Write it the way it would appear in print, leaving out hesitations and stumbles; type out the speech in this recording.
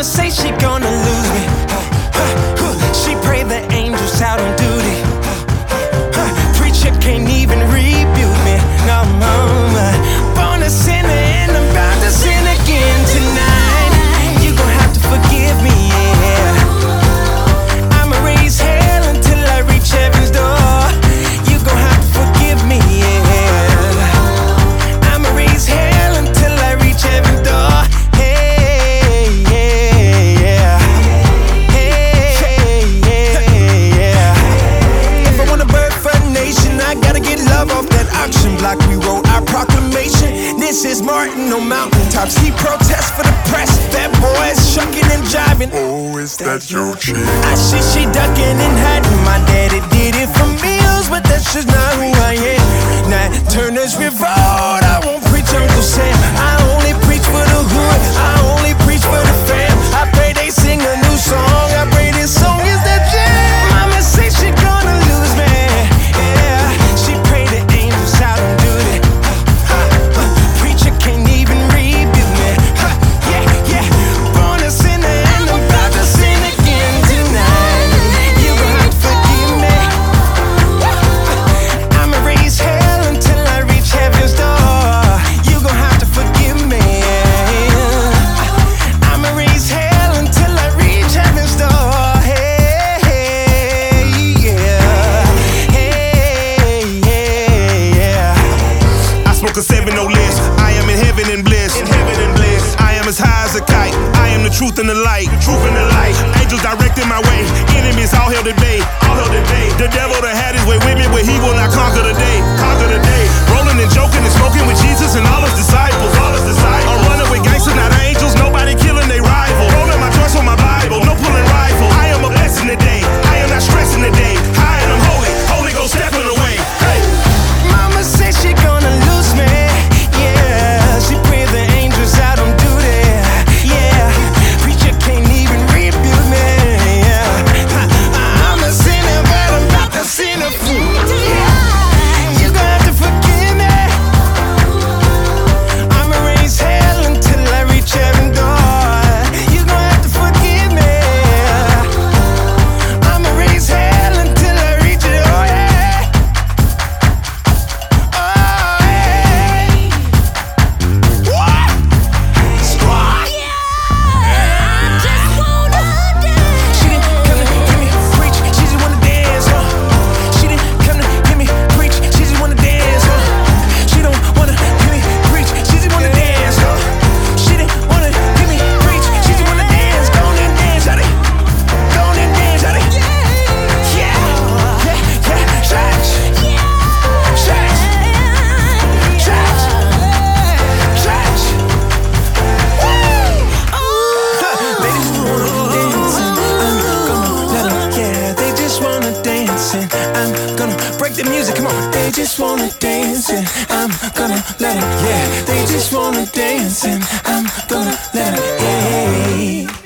say she gonna lose me. She pray the angels out on duty. Preacher can't even rebuke me. No, mama. Born a sinner and I'm about to sin again tonight. You gon' have to forgive me, yeah. I'ma raise hell until I reach heaven's door. You gon' have to forgive me, yeah. I'ma raise hell until I reach heaven's door. Hey, yeah, yeah. Hey, yeah. If I wanna birth a nation, I gotta get love off that auction block. We wrote our proclamation. This is Martin on mountaintops. He protests for the press. That boy is shucking and jiving. Oh, is that your chick? I see she ducking and hiding. My daddy did it for meals, but that's just not who I am. Now Turner's Revolt, I won't preach Uncle Sam. I only preach for the hood, I only preach for the fam. I pray they sing a new song, I pray this song is that jam. Mama say she gonna lose me, yeah. She pray the angels out on duty. Preacher can't even rebuke me. Yeah, yeah. Born a sinner and I'm about to sin again tonight. You gon' have to forgive me. I'ma raise hell until I reach heaven's door. You gon' have to forgive me. I'ma raise hell until I reach heaven's door. Hey, yeah. Hey, yeah. I smoke a 7 no less. I am in heaven and bliss. In heaven and bliss. I am as high as a kite. I am the truth and the light. Truth and the light. Angels directing my way. Enemies all held at bay. All held at bay. The devil that had his way with me, but he will not conquer the day. Conquer the day. Rolling and joking and smoking with Jesus and all his disciples. All his disciples. I'm running with gangsters, not angels. Nobody killing they rival. Rolling my joints on my Bible. No pulling rifle. I am a blessing today. I am not stressing today. High and I'm holy. Holy Ghost stepping away. Hey. Mama say she gonna lose me, yeah. She pray the angels out on duty, yeah. Preacher can't even rebuke me, yeah. I'm a sinner, but I'm about to sin a fool, yeah. You gonna have to forgive me. I'ma raise hell until I reach heaven's door. You gonna have to forgive me. I'ma raise hell until I reach it, oh yeah. Oh, hey. What? Squad. She didn't come to hear me preach, she just wanna dance, huh? She didn't come to hear me preach, she just wanna dance, huh? She don't wanna hear me preach, she just wanna dance, huh? She didn't wanna hear me preach, she just wanna dance. Go on and dance, shawty. Go on and dance, shawty. Yeah, yeah, yeah. Church, church, church, church. They just wanna dance and I'm gonna let 'em, yeah. They just wanna dance and I'm gonna break the music, come on. They just wanna dance and I'm gonna let 'em, yeah. They just wanna dance and I'm gonna let 'em, yeah.